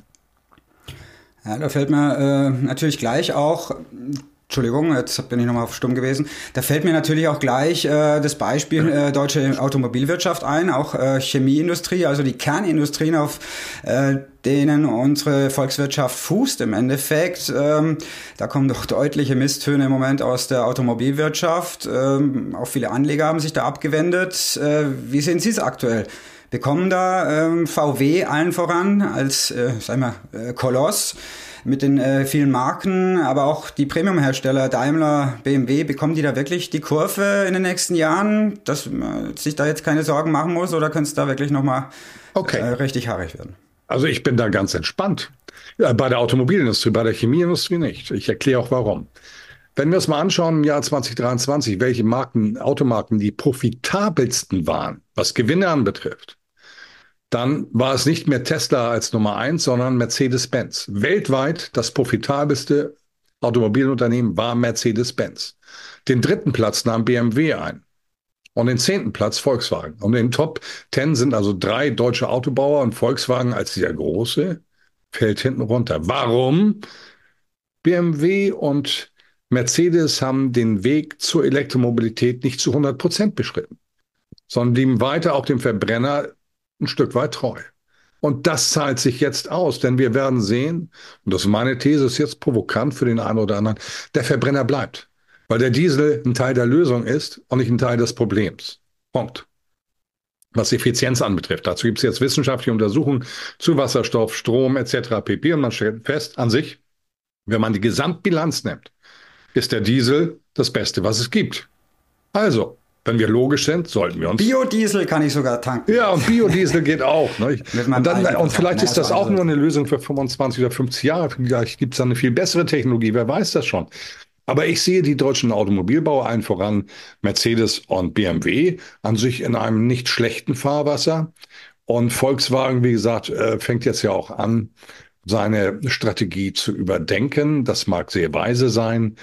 S2: Ja, da fällt mir natürlich gleich auch, Entschuldigung, jetzt bin ich nochmal auf stumm gewesen. Da fällt mir natürlich auch gleich das Beispiel deutsche Automobilwirtschaft ein, auch Chemieindustrie, also die Kernindustrien, auf denen unsere Volkswirtschaft fußt im Endeffekt. Da kommen doch deutliche Misstöne im Moment aus der Automobilwirtschaft. Auch viele Anleger haben sich da abgewendet. Wie sehen Sie es aktuell? Bekommen da VW allen voran als Koloss mit den vielen Marken, aber auch die Premium-Hersteller Daimler, BMW, bekommen die da wirklich die Kurve in den nächsten Jahren, dass man sich da jetzt keine Sorgen machen muss, oder könnte es da wirklich nochmal richtig haarig werden?
S1: Also ich bin da ganz entspannt. Bei der Automobilindustrie, bei der Chemieindustrie nicht. Ich erkläre auch warum. Wenn wir uns mal anschauen im Jahr 2023, welche Automarken die profitabelsten waren, was Gewinne anbetrifft, dann war es nicht mehr Tesla als Nummer 1, sondern Mercedes-Benz. Weltweit das profitabelste Automobilunternehmen war Mercedes-Benz. Den 3. Platz nahm BMW ein und den 10. Platz Volkswagen. Und in den Top 10 sind also 3 deutsche Autobauer, und Volkswagen als dieser große fällt hinten runter. Warum? BMW und Mercedes haben den Weg zur Elektromobilität nicht zu 100% beschritten, sondern blieben weiter auch dem Verbrenner ein Stück weit treu. Und das zahlt sich jetzt aus, denn wir werden sehen, und das ist meine These, ist jetzt provokant für den einen oder anderen, der Verbrenner bleibt, weil der Diesel ein Teil der Lösung ist und nicht ein Teil des Problems. Punkt. Was Effizienz anbetrifft. Dazu gibt es jetzt wissenschaftliche Untersuchungen zu Wasserstoff, Strom etc. pp. Und man stellt fest, an sich, wenn man die Gesamtbilanz nimmt, ist der Diesel das Beste, was es gibt. Also, wenn wir logisch sind, sollten wir uns...
S2: Biodiesel kann ich sogar tanken.
S1: Ja, und Biodiesel geht auch. Ne? Und vielleicht ist das auch nur eine Lösung für 25 oder 50 Jahre. Vielleicht gibt es da eine viel bessere Technologie, wer weiß das schon. Aber ich sehe die deutschen Automobilbauer, allen voran Mercedes und BMW, an sich in einem nicht schlechten Fahrwasser. Und Volkswagen, wie gesagt, fängt jetzt ja auch an, seine Strategie zu überdenken. Das mag sehr weise sein.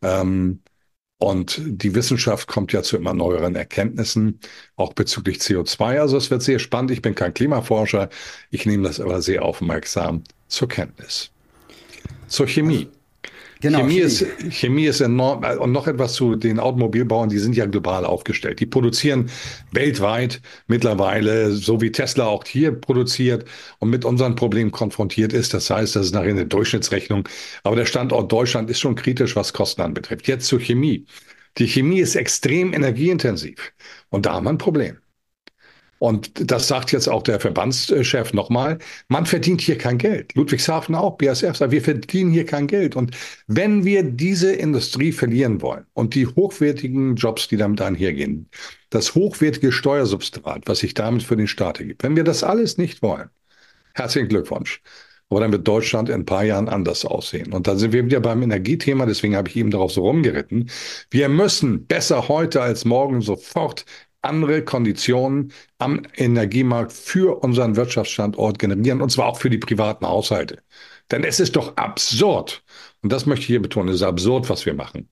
S1: Und die Wissenschaft kommt ja zu immer neueren Erkenntnissen, auch bezüglich CO2. Also es wird sehr spannend. Ich bin kein Klimaforscher. Ich nehme das aber sehr aufmerksam zur Kenntnis. Zur Chemie. Genau, Chemie ist enorm. Und noch etwas zu den Automobilbauern, die sind ja global aufgestellt. Die produzieren weltweit mittlerweile, so wie Tesla auch hier produziert und mit unseren Problemen konfrontiert ist. Das heißt, das ist nachher eine Durchschnittsrechnung. Aber der Standort Deutschland ist schon kritisch, was Kosten anbetrifft. Jetzt zur Chemie. Die Chemie ist extrem energieintensiv. Und da haben wir ein Problem. Und das sagt jetzt auch der Verbandschef nochmal, man verdient hier kein Geld. Ludwigshafen auch, BASF sagt, wir verdienen hier kein Geld. Und wenn wir diese Industrie verlieren wollen und die hochwertigen Jobs, die damit einhergehen, das hochwertige Steuersubstrat, was sich damit für den Staat ergibt, wenn wir das alles nicht wollen, herzlichen Glückwunsch. Aber dann wird Deutschland in ein paar Jahren anders aussehen. Und dann sind wir wieder beim Energiethema, deswegen habe ich eben darauf so rumgeritten. Wir müssen besser heute als morgen sofort andere Konditionen am Energiemarkt für unseren Wirtschaftsstandort generieren, und zwar auch für die privaten Haushalte. Denn es ist doch absurd, und das möchte ich hier betonen, es ist absurd, was wir machen.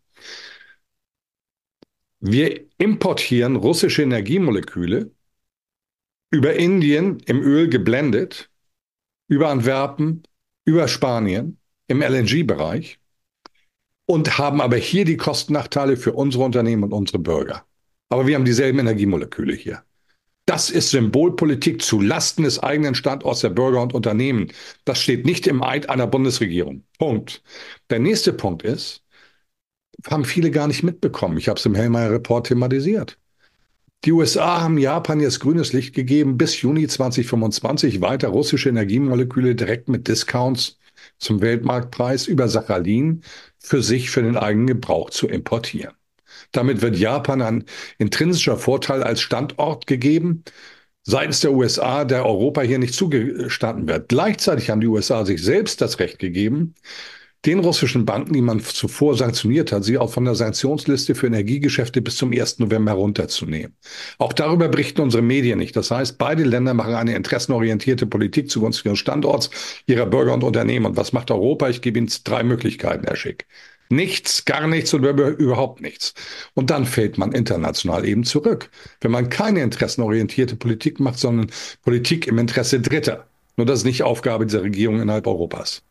S1: Wir importieren russische Energiemoleküle über Indien im Öl geblendet, über Antwerpen, über Spanien im LNG-Bereich und haben aber hier die Kostennachteile für unsere Unternehmen und unsere Bürger. Aber wir haben dieselben Energiemoleküle hier. Das ist Symbolpolitik zu Lasten des eigenen Standorts der Bürger und Unternehmen. Das steht nicht im Eid einer Bundesregierung. Punkt. Der nächste Punkt ist, haben viele gar nicht mitbekommen. Ich habe es im Hellmeyer Report thematisiert. Die USA haben Japan jetzt grünes Licht gegeben, bis Juni 2025 weiter russische Energiemoleküle direkt mit Discounts zum Weltmarktpreis über Sachalin für den eigenen Gebrauch zu importieren. Damit wird Japan ein intrinsischer Vorteil als Standort gegeben seitens der USA, der Europa hier nicht zugestanden wird. Gleichzeitig haben die USA sich selbst das Recht gegeben, den russischen Banken, die man zuvor sanktioniert hat, sie auch von der Sanktionsliste für Energiegeschäfte bis zum 1. November runterzunehmen. Auch darüber berichten unsere Medien nicht. Das heißt, beide Länder machen eine interessenorientierte Politik zugunsten ihres Standorts, ihrer Bürger und Unternehmen. Und was macht Europa? Ich gebe Ihnen 3 Möglichkeiten, Herr Schick. Nichts, gar nichts oder überhaupt nichts. Und dann fällt man international eben zurück. Wenn man keine interessenorientierte Politik macht, sondern Politik im Interesse Dritter. Nur das ist nicht Aufgabe dieser Regierung innerhalb Europas.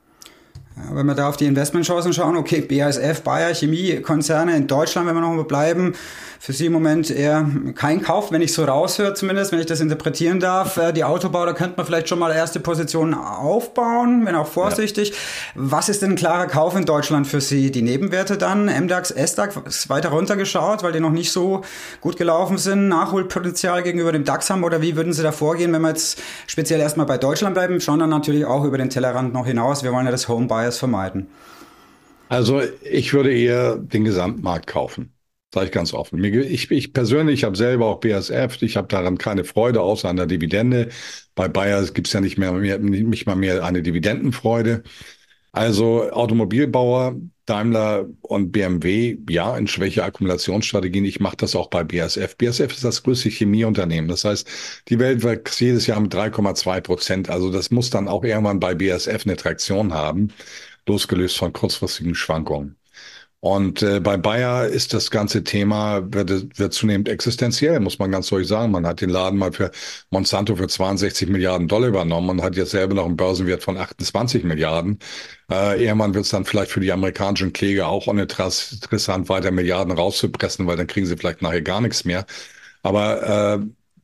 S2: Ja, wenn wir da auf die Investmentchancen schauen, okay, BASF, Bayer, Chemiekonzerne in Deutschland, wenn wir noch mal bleiben, für Sie im Moment eher kein Kauf, wenn ich so raushöre zumindest, wenn ich das interpretieren darf. Die Autobauer, da könnte man vielleicht schon mal erste Positionen aufbauen, wenn auch vorsichtig. Ja. Was ist denn ein klarer Kauf in Deutschland für Sie? Die Nebenwerte dann, MDAX, SDAX, weiter runtergeschaut, weil die noch nicht so gut gelaufen sind, Nachholpotenzial gegenüber dem DAX haben, oder wie würden Sie da vorgehen, wenn wir jetzt speziell erstmal bei Deutschland bleiben, schauen dann natürlich auch über den Tellerrand noch hinaus. Wir wollen ja das Home-Bias vermeiden.
S1: Also ich würde eher den Gesamtmarkt kaufen. Sage ich ganz offen. Ich persönlich habe selber auch BASF, ich habe daran keine Freude, außer an der Dividende. Bei Bayer gibt es ja nicht mal mehr eine Dividendenfreude. Also Automobilbauer, Daimler und BMW, ja, in schwäche Akkumulationsstrategien. Ich mache das auch bei BASF. BASF ist das größte Chemieunternehmen. Das heißt, die Welt wächst jedes Jahr mit 3,2%. Also das muss dann auch irgendwann bei BASF eine Traktion haben, losgelöst von kurzfristigen Schwankungen. Und bei Bayer ist das ganze Thema, wird zunehmend existenziell, muss man ganz deutlich sagen. Man hat den Laden mal für Monsanto für 62 Milliarden Dollar übernommen und hat jetzt selber noch einen Börsenwert von 28 Milliarden. Irgendwann wird es dann vielleicht für die amerikanischen Kläger auch uninteressant, weiter Milliarden rauszupressen, weil dann kriegen sie vielleicht nachher gar nichts mehr. Aber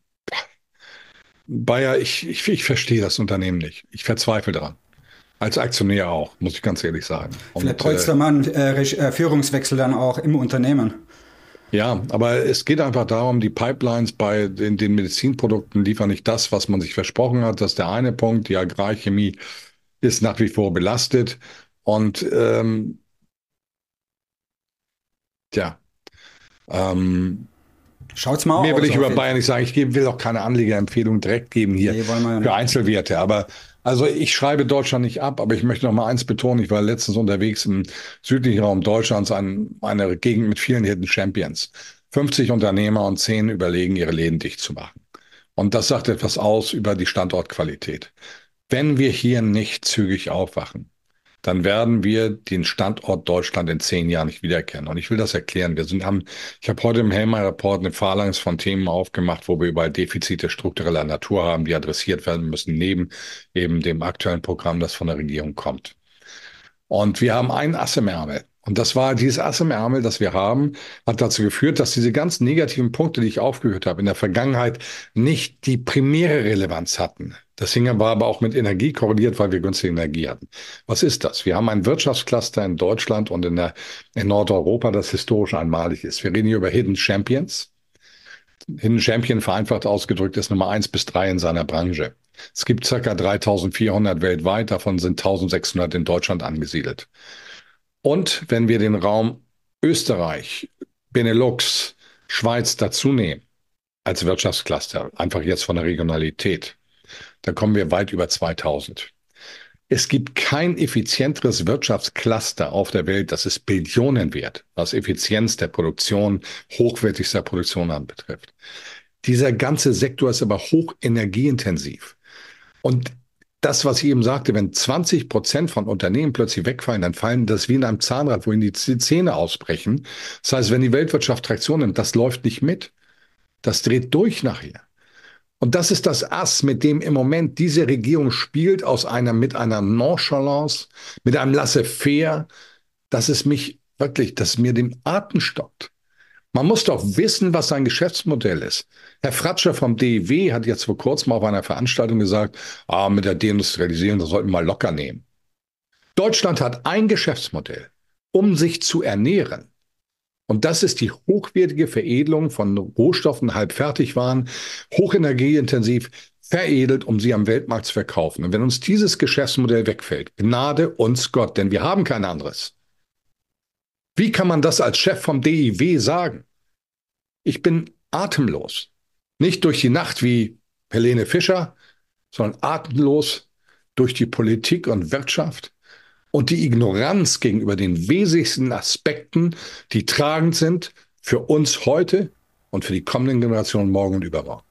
S1: Bayer, ich verstehe das Unternehmen nicht. Ich verzweifle daran. Als Aktionär auch, muss ich ganz ehrlich sagen.
S2: Vielleicht bräuchte man Führungswechsel dann auch im Unternehmen.
S1: Ja, aber es geht einfach darum, die Pipelines bei den Medizinprodukten liefern nicht das, was man sich versprochen hat. Das ist der eine Punkt. Die Agrarchemie ist nach wie vor belastet. Und ja,
S2: schaut's mal
S1: mehr
S2: aus.
S1: will ich über Bayern nicht sagen. Ich will auch keine Anlegerempfehlung direkt geben hier für Einzelwerte. Aber also ich schreibe Deutschland nicht ab, aber ich möchte noch mal eins betonen. Ich war letztens unterwegs im südlichen Raum Deutschlands, eine Gegend mit vielen Hidden Champions. 50 Unternehmer und 10 überlegen, ihre Läden dicht zu machen. Und das sagt etwas aus über die Standortqualität. Wenn wir hier nicht zügig aufwachen, dann werden wir den Standort Deutschland in 10 Jahren nicht wiedererkennen. Und ich will das erklären. Ich habe heute im Hellmeyer-Report eine Phalanx von Themen aufgemacht, wo wir überall Defizite struktureller Natur haben, die adressiert werden müssen, neben eben dem aktuellen Programm, das von der Regierung kommt. Und wir haben ein Ass im Ärmel. Und das war dieses Ass im Ärmel, das wir haben, hat dazu geführt, dass diese ganz negativen Punkte, die ich aufgeführt habe, in der Vergangenheit nicht die primäre Relevanz hatten. Das war aber auch mit Energie korreliert, weil wir günstige Energie hatten. Was ist das? Wir haben ein Wirtschaftscluster in Deutschland und in Nordeuropa, das historisch einmalig ist. Wir reden hier über Hidden Champions. Hidden Champion, vereinfacht ausgedrückt, ist Nummer 1 bis 3 in seiner Branche. Es gibt ca. 3.400 weltweit, davon sind 1.600 in Deutschland angesiedelt. Und wenn wir den Raum Österreich, Benelux, Schweiz dazu nehmen, als Wirtschaftscluster, einfach jetzt von der Regionalität, da kommen wir weit über 2000. Es gibt kein effizienteres Wirtschaftscluster auf der Welt, das ist Billionen wert, was Effizienz der Produktion, hochwertigster Produktion anbetrifft. Dieser ganze Sektor ist aber hoch energieintensiv. Und das, was ich eben sagte, wenn 20% von Unternehmen plötzlich wegfallen, dann fallen das wie in einem Zahnrad, wohin die Zähne ausbrechen. Das heißt, wenn die Weltwirtschaft Traktion nimmt, das läuft nicht mit. Das dreht durch nachher. Und das ist das Ass, mit dem im Moment diese Regierung spielt, mit einer Nonchalance, mit einem Laissez-faire, dass es mir den Atem stockt. Man muss doch wissen, was sein Geschäftsmodell ist. Herr Fratscher vom DIW hat jetzt vor kurzem auf einer Veranstaltung gesagt, mit der Deindustrialisierung, das sollten wir mal locker nehmen. Deutschland hat ein Geschäftsmodell, um sich zu ernähren. Und das ist die hochwertige Veredelung von Rohstoffen, Halbfertigwaren, hochenergieintensiv veredelt, um sie am Weltmarkt zu verkaufen. Und wenn uns dieses Geschäftsmodell wegfällt, Gnade uns Gott, denn wir haben kein anderes. Wie kann man das als Chef vom DIW sagen? Ich bin atemlos. Nicht durch die Nacht wie Helene Fischer, sondern atemlos durch die Politik und Wirtschaft und die Ignoranz gegenüber den wesentlichsten Aspekten, die tragend sind für uns heute und für die kommenden Generationen morgen und übermorgen.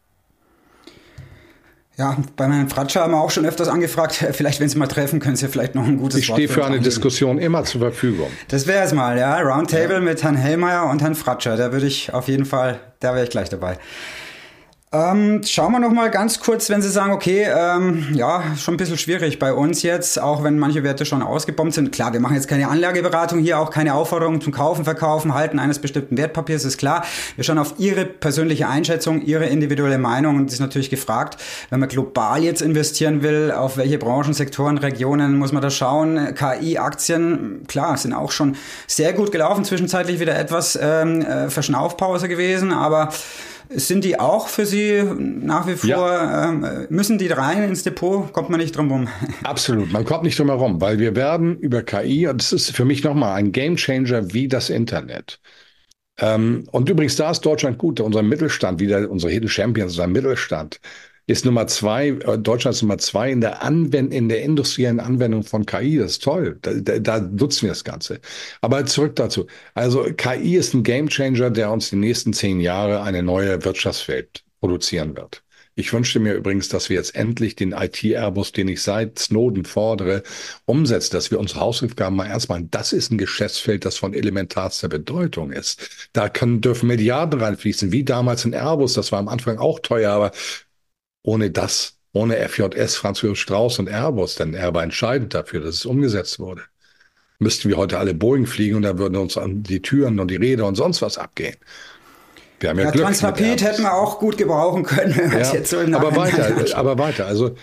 S2: Ja, bei Herrn Fratscher haben wir auch schon öfters angefragt, vielleicht wenn Sie mal treffen, können Sie vielleicht noch ein gutes
S1: Ich stehe für eine Diskussion immer zur Verfügung.
S2: Das wäre es mal, ja. Roundtable mit Herrn Hellmeier und Herrn Fratscher, da würde ich auf jeden Fall, da wäre ich gleich dabei. Schauen wir noch mal ganz kurz, wenn Sie sagen, okay, ja, schon ein bisschen schwierig bei uns jetzt, auch wenn manche Werte schon ausgebombt sind. Klar, wir machen jetzt keine Anlageberatung hier, auch keine Aufforderung zum Kaufen, Verkaufen, Halten eines bestimmten Wertpapiers, ist klar. Wir schauen auf Ihre persönliche Einschätzung, Ihre individuelle Meinung und das ist natürlich gefragt, wenn man global jetzt investieren will, auf welche Branchen, Sektoren, Regionen muss man da schauen. KI-Aktien, klar, sind auch schon sehr gut gelaufen, zwischenzeitlich wieder etwas Verschnaufpause gewesen, aber sind die auch für Sie nach wie vor, müssen die rein ins Depot? Kommt man nicht drum rum?
S1: Absolut, man kommt nicht drum herum, weil wir werden über KI, und das ist für mich nochmal ein Gamechanger wie das Internet. Und übrigens, da ist Deutschland gut, unser Mittelstand, wieder unsere Hidden Champions, unser Mittelstand ist Nummer 2, Deutschland ist Nummer 2 in der industriellen Anwendung von KI. Das ist toll. Da nutzen wir das Ganze. Aber zurück dazu. Also KI ist ein Gamechanger, der uns die nächsten 10 Jahre eine neue Wirtschaftswelt produzieren wird. Ich wünschte mir übrigens, dass wir jetzt endlich den IT-Airbus, den ich seit Snowden fordere, umsetzen, dass wir unsere Hausaufgaben mal ernst machen. Das ist ein Geschäftsfeld, das von elementarster Bedeutung ist. Da dürfen Milliarden reinfließen, wie damals in Airbus. Das war am Anfang auch teuer, aber ohne FJS, Franz Josef Strauß und Airbus, denn er war entscheidend dafür, dass es umgesetzt wurde, müssten wir heute alle Boeing fliegen und da würden uns an die Türen und die Räder und sonst was abgehen. Wir haben ja Glück.
S2: Transrapid hätten wir auch gut gebrauchen können, wenn wir es jetzt so im Nachhinein anschauen.
S1: Aber weiter. Also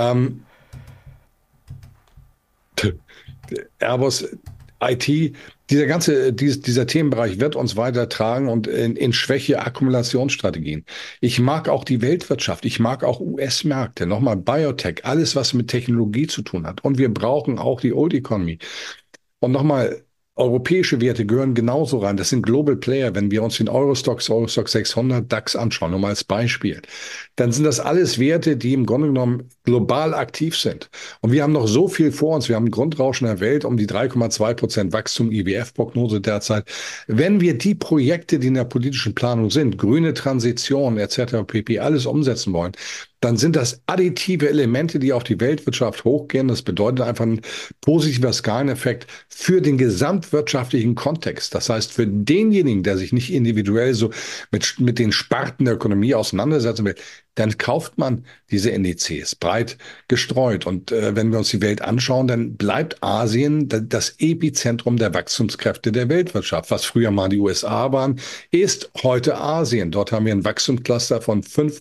S1: Airbus, IT, dieser Themenbereich wird uns weiter tragen und in Schwäche Akkumulationsstrategien. Ich mag auch die Weltwirtschaft, ich mag auch US-Märkte, nochmal Biotech, alles, was mit Technologie zu tun hat. Und wir brauchen auch die Old Economy. Und nochmal, europäische Werte gehören genauso rein. Das sind Global Player. Wenn wir uns den Eurostoxx 600, DAX anschauen, nur mal als Beispiel, dann sind das alles Werte, die im Grunde genommen global aktiv sind. Und wir haben noch so viel vor uns. Wir haben ein Grundrauschen der Welt um die 3,2% Wachstum, IWF-Prognose derzeit. Wenn wir die Projekte, die in der politischen Planung sind, grüne Transition etc. pp. Alles umsetzen wollen, dann sind das additive Elemente, die auf die Weltwirtschaft hochgehen. Das bedeutet einfach ein positiver Skaleneffekt für den gesamtwirtschaftlichen Kontext. Das heißt, für denjenigen, der sich nicht individuell so mit den Sparten der Ökonomie auseinandersetzen will, dann kauft man diese Indizes breit gestreut. Und wenn wir uns die Welt anschauen, dann bleibt Asien das Epizentrum der Wachstumskräfte der Weltwirtschaft. Was früher mal die USA waren, ist heute Asien. Dort haben wir ein Wachstumscluster von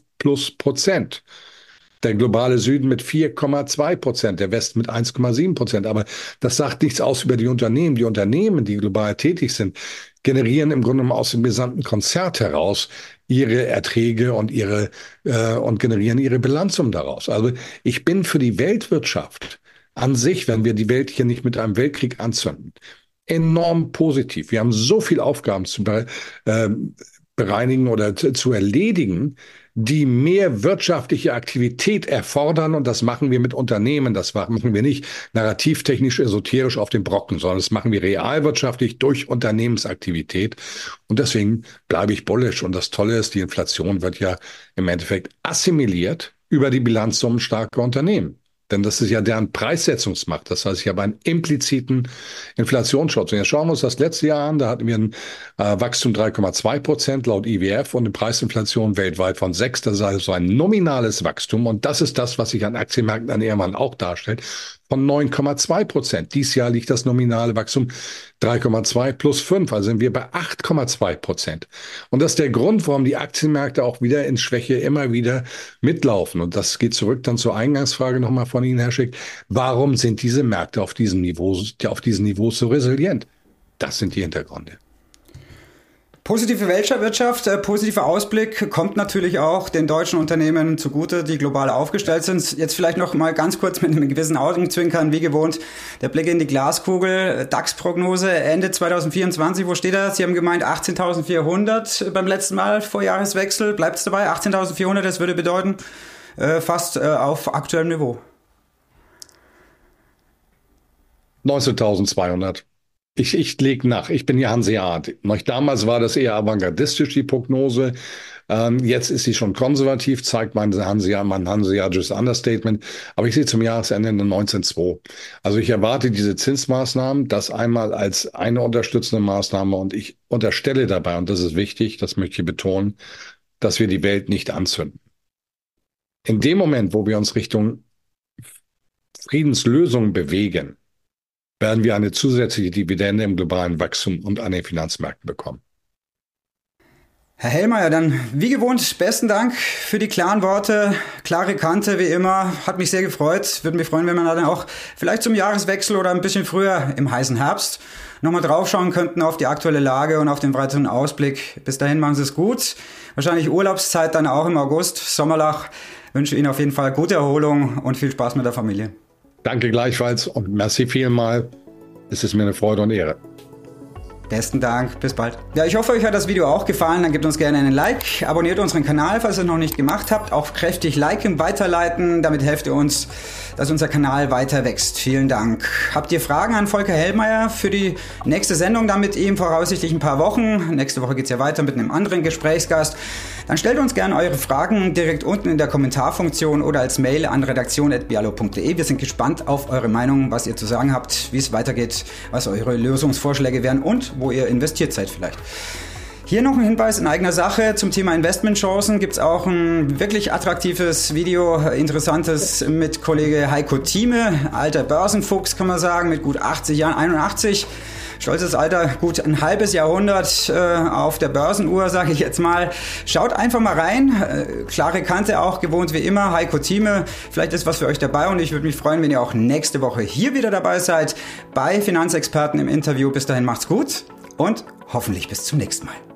S1: 5+%. Der globale Süden mit 4,2%, der Westen mit 1,7%. Aber das sagt nichts aus über die Unternehmen. Die Unternehmen, die global tätig sind, generieren im Grunde genommen aus dem gesamten Konzert heraus ihre Erträge und generieren ihre Bilanzum daraus. Also ich bin für die Weltwirtschaft an sich, wenn wir die Welt hier nicht mit einem Weltkrieg anzünden, enorm positiv. Wir haben so viele Aufgaben zu bereinigen oder zu erledigen, die mehr wirtschaftliche Aktivität erfordern. Und das machen wir mit Unternehmen. Das machen wir nicht narrativtechnisch, esoterisch auf den Brocken, sondern das machen wir realwirtschaftlich durch Unternehmensaktivität. Und deswegen bleibe ich bullish. Und das Tolle ist, die Inflation wird ja im Endeffekt assimiliert über die Bilanzsummen starker Unternehmen. Denn das ist ja deren Preissetzungsmacht. Das heißt, ich habe einen impliziten Inflationsschutz. Und jetzt schauen wir uns das letzte Jahr an. Da hatten wir ein Wachstum 3,2% laut IWF und eine Preisinflation weltweit von 6. Das ist also ein nominales Wachstum. Und das ist das, was sich an Aktienmärkten an Ehrmann auch darstellt, von 9,2%. Dieses Jahr liegt das nominale Wachstum 3,2 plus 5. Also sind wir bei 8,2%. Und das ist der Grund, warum die Aktienmärkte auch wieder in Schwäche immer wieder mitlaufen. Und das geht zurück dann zur Eingangsfrage nochmal von Ihnen, Herr Schick. Warum sind diese Märkte auf diesem Niveau so resilient? Das sind die Hintergründe.
S2: Positive Weltwirtschaft, positiver Ausblick kommt natürlich auch den deutschen Unternehmen zugute, die global aufgestellt sind. Jetzt vielleicht noch mal ganz kurz mit einem gewissen Augenzwinkern, wie gewohnt, der Blick in die Glaskugel. DAX-Prognose Ende 2024, wo steht er? Sie haben gemeint 18.400 beim letzten Mal vor Jahreswechsel. Bleibt es dabei? 18.400, das würde bedeuten fast auf aktuellem Niveau.
S1: 19.200. Ich lege nach. Ich bin ja Hanseat. Damals war das eher avantgardistisch, die Prognose. Jetzt ist sie schon konservativ, zeigt mein hanseatisches Understatement. Aber ich sehe zum Jahresende eine 19,2. Also ich erwarte diese Zinsmaßnahmen, das einmal als eine unterstützende Maßnahme. Und ich unterstelle dabei, und das ist wichtig, das möchte ich betonen, dass wir die Welt nicht anzünden. In dem Moment, wo wir uns Richtung Friedenslösungen bewegen, werden wir eine zusätzliche Dividende im globalen Wachstum und an den Finanzmärkten bekommen.
S2: Herr Hellmeier, dann wie gewohnt, besten Dank für die klaren Worte, klare Kante wie immer, hat mich sehr gefreut. Würde mich freuen, wenn wir dann auch vielleicht zum Jahreswechsel oder ein bisschen früher im heißen Herbst nochmal draufschauen könnten auf die aktuelle Lage und auf den weiteren Ausblick. Bis dahin machen Sie es gut. Wahrscheinlich Urlaubszeit dann auch im August, Sommerloch. Wünsche Ihnen auf jeden Fall gute Erholung und viel Spaß mit der Familie.
S1: Danke gleichfalls und merci vielmal. Es ist mir eine Freude und Ehre.
S2: Besten Dank, bis bald. Ja, ich hoffe, euch hat das Video auch gefallen. Dann gebt uns gerne einen Like, abonniert unseren Kanal, falls ihr es noch nicht gemacht habt. Auch kräftig liken, weiterleiten. Damit helft ihr uns, dass unser Kanal weiter wächst. Vielen Dank. Habt ihr Fragen an Volker Hellmeier für die nächste Sendung? Dann mit ihm voraussichtlich ein paar Wochen. Nächste Woche geht es ja weiter mit einem anderen Gesprächsgast. Dann stellt uns gerne eure Fragen direkt unten in der Kommentarfunktion oder als Mail an redaktion@bialo.de. Wir sind gespannt auf eure Meinung, was ihr zu sagen habt, wie es weitergeht, was eure Lösungsvorschläge wären und wo ihr investiert seid vielleicht. Hier noch ein Hinweis in eigener Sache zum Thema Investmentchancen. Gibt es auch ein wirklich attraktives Video, interessantes mit Kollege Heiko Thieme, alter Börsenfuchs kann man sagen, mit gut 80 Jahren, 81. Stolzes Alter, gut ein halbes Jahrhundert auf der Börsenuhr, sage ich jetzt mal. Schaut einfach mal rein. Klare Kante auch, gewohnt wie immer. Heiko Thieme, vielleicht ist was für euch dabei und ich würde mich freuen, wenn ihr auch nächste Woche hier wieder dabei seid bei Finanzexperten im Interview. Bis dahin macht's gut und hoffentlich bis zum nächsten Mal.